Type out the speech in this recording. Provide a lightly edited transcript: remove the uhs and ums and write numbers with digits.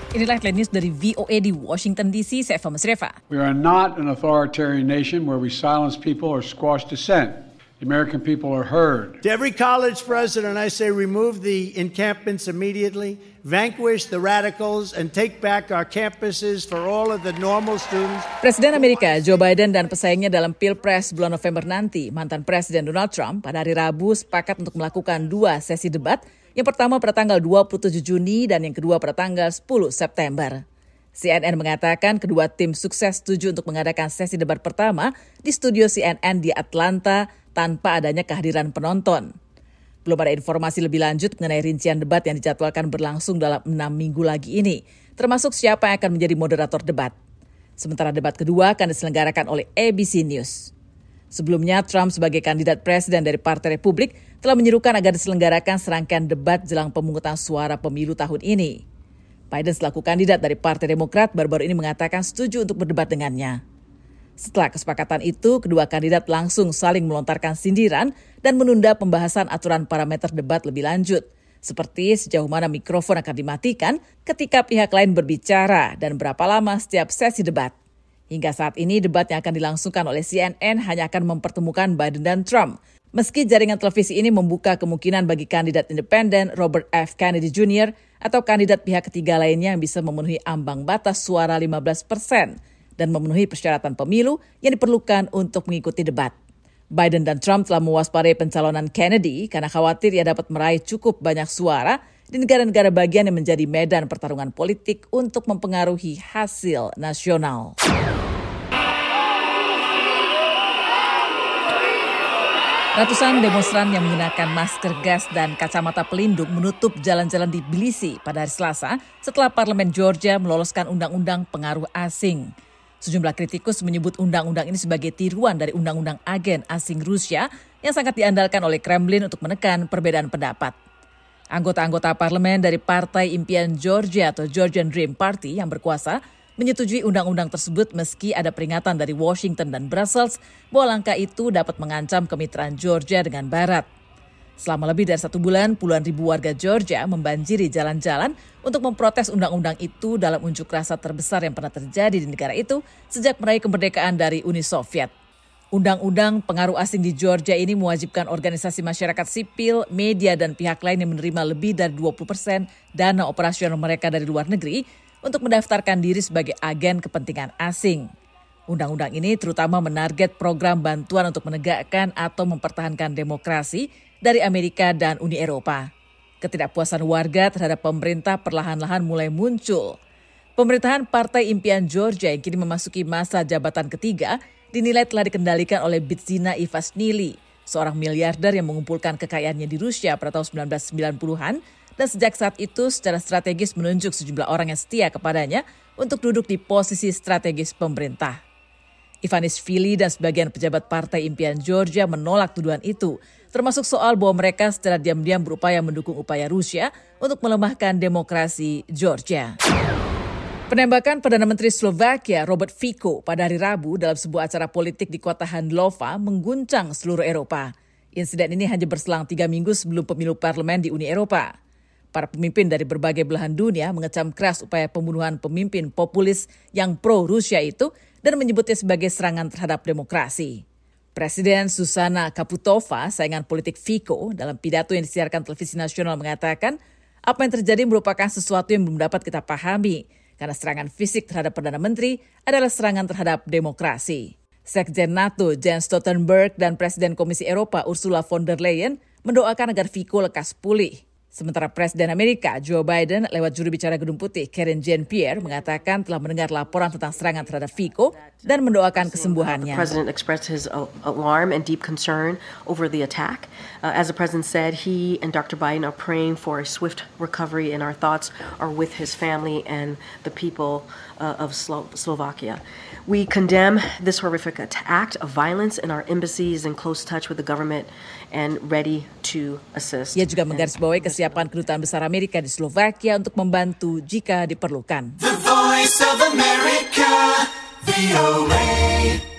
Inilah headline news dari VOA di Washington DC. Saya Eva Masreva. We are not an authoritarian nation where we silence people or squash dissent. The American people are heard. To every college president, I say remove the encampments immediately, vanquish the radicals, and take back our campuses for all of the normal students. Presiden Amerika Joe Biden dan pesaingnya dalam Pilpres bulan November nanti, mantan Presiden Donald Trump, pada hari Rabu sepakat untuk melakukan 2 sesi debat. Yang pertama pada tanggal 27 Juni dan yang kedua pada tanggal 10 September. CNN mengatakan kedua tim sukses setuju untuk mengadakan sesi debat pertama di studio CNN di Atlanta tanpa adanya kehadiran penonton. Belum ada informasi lebih lanjut mengenai rincian debat yang dijadwalkan berlangsung dalam 6 minggu lagi ini, termasuk siapa yang akan menjadi moderator debat. Sementara debat kedua akan diselenggarakan oleh ABC News. Sebelumnya, Trump sebagai kandidat presiden dari Partai Republik telah menyerukan agar diselenggarakan serangkaian debat jelang pemungutan suara pemilu tahun ini. Biden selaku kandidat dari Partai Demokrat baru-baru ini mengatakan setuju untuk berdebat dengannya. Setelah kesepakatan itu, kedua kandidat langsung saling melontarkan sindiran dan menunda pembahasan aturan parameter debat lebih lanjut, seperti sejauh mana mikrofon akan dimatikan ketika pihak lain berbicara dan berapa lama setiap sesi debat. Hingga saat ini, debat yang akan dilangsungkan oleh CNN hanya akan mempertemukan Biden dan Trump. Meski jaringan televisi ini membuka kemungkinan bagi kandidat independen Robert F. Kennedy Jr. atau kandidat pihak ketiga lainnya yang bisa memenuhi ambang batas suara 15% dan memenuhi persyaratan pemilu yang diperlukan untuk mengikuti debat. Biden dan Trump telah mewaspadai pencalonan Kennedy karena khawatir ia dapat meraih cukup banyak suara di negara-negara bagian yang menjadi medan pertarungan politik untuk mempengaruhi hasil nasional. Ratusan demonstran yang menggunakan masker gas dan kacamata pelindung menutup jalan-jalan di Tbilisi pada hari Selasa setelah Parlemen Georgia meloloskan undang-undang pengaruh asing. Sejumlah kritikus menyebut undang-undang ini sebagai tiruan dari undang-undang agen asing Rusia yang sangat diandalkan oleh Kremlin untuk menekan perbedaan pendapat. Anggota-anggota parlemen dari Partai Impian Georgia atau Georgian Dream Party yang berkuasa menyetujui undang-undang tersebut meski ada peringatan dari Washington dan Brussels bahwa langkah itu dapat mengancam kemitraan Georgia dengan Barat. Selama lebih dari 1 bulan, puluhan ribu warga Georgia membanjiri jalan-jalan untuk memprotes undang-undang itu dalam unjuk rasa terbesar yang pernah terjadi di negara itu sejak meraih kemerdekaan dari Uni Soviet. Undang-undang pengaruh asing di Georgia ini mewajibkan organisasi masyarakat sipil, media, dan pihak lain yang menerima lebih dari 20% dana operasional mereka dari luar negeri untuk mendaftarkan diri sebagai agen kepentingan asing. Undang-undang ini terutama menarget program bantuan untuk menegakkan atau mempertahankan demokrasi dari Amerika dan Uni Eropa. Ketidakpuasan warga terhadap pemerintah perlahan-lahan mulai muncul. Pemerintahan Partai Impian Georgia yang kini memasuki masa jabatan ketiga dinilai telah dikendalikan oleh Bidzina Ivashnili, seorang miliarder yang mengumpulkan kekayaannya di Rusia pada tahun 1990-an, dan sejak saat itu secara strategis menunjuk sejumlah orang yang setia kepadanya untuk duduk di posisi strategis pemerintah. Ivanišvili dan sebagian pejabat Partai Impian Georgia menolak tuduhan itu, termasuk soal bahwa mereka secara diam-diam berupaya mendukung upaya Rusia untuk melemahkan demokrasi Georgia. Penembakan Perdana Menteri Slovakia Robert Fico pada hari Rabu dalam sebuah acara politik di kota Handlova mengguncang seluruh Eropa. Insiden ini hanya berselang 3 minggu sebelum pemilu parlemen di Uni Eropa. Para pemimpin dari berbagai belahan dunia mengecam keras upaya pembunuhan pemimpin populis yang pro-Rusia itu dan menyebutnya sebagai serangan terhadap demokrasi. Presiden Zuzana Kaputova, saingan politik Fico, dalam pidato yang disiarkan televisi nasional mengatakan, apa yang terjadi merupakan sesuatu yang belum dapat kita pahami, karena serangan fisik terhadap Perdana Menteri adalah serangan terhadap demokrasi. Sekjen NATO Jens Stoltenberg dan Presiden Komisi Eropa Ursula von der Leyen mendoakan agar Fico lekas pulih. Sementara Presiden Amerika Joe Biden lewat juru bicara Gedung Putih Karine Jean-Pierre mengatakan telah mendengar laporan tentang serangan terhadap Fico dan mendoakan kesembuhannya. The President expressed his alarm and deep concern over the attack. As the President said, he and Dr. Biden are praying for a swift recovery, and our thoughts are with his family and the people of Slovakia. We condemn this horrific act of violence, and our embassy is in close touch with the government and ready to assist. Ia juga menggarisbawahi kesiapan Kedutaan Besar Amerika di Slovakia untuk membantu jika diperlukan. The Voice of America, VOA.